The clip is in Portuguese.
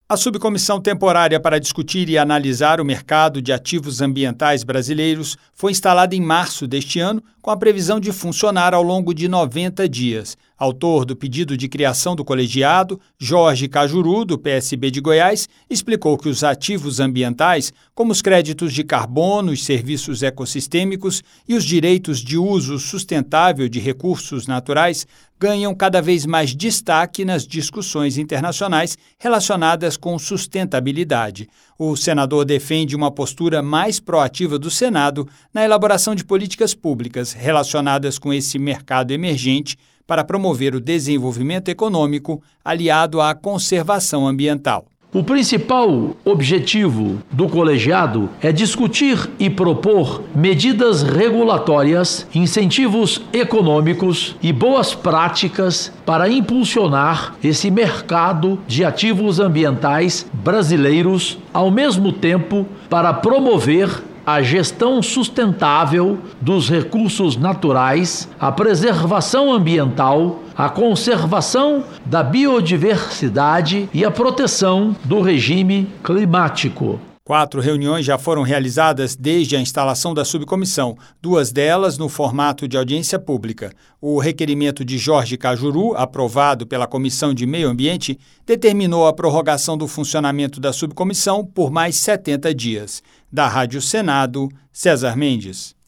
A subcomissão temporária para discutir e analisar o mercado de ativos ambientais brasileiros foi instalada em março deste ano, com a previsão de funcionar ao longo de 90 dias. Autor do pedido de criação do colegiado, Jorge Cajuru, do PSB de Goiás, explicou que os ativos ambientais, como os créditos de carbono, os serviços ecossistêmicos e os direitos de uso sustentável de recursos naturais, ganham cada vez mais destaque nas discussões internacionais relacionadas com sustentabilidade. O senador defende uma postura mais proativa do Senado na elaboração de políticas públicas relacionadas com esse mercado emergente para promover o desenvolvimento econômico aliado à conservação ambiental. O principal objetivo do colegiado é discutir e propor medidas regulatórias, incentivos econômicos e boas práticas para impulsionar esse mercado de ativos ambientais brasileiros, ao mesmo tempo para promover a gestão sustentável dos recursos naturais, a preservação ambiental, a conservação da biodiversidade e a proteção do regime climático. 4 reuniões já foram realizadas desde a instalação da subcomissão, 2 delas no formato de audiência pública. O requerimento de Jorge Cajuru, aprovado pela Comissão de Meio Ambiente, determinou a prorrogação do funcionamento da subcomissão por mais 70 dias. Da Rádio Senado, César Mendes.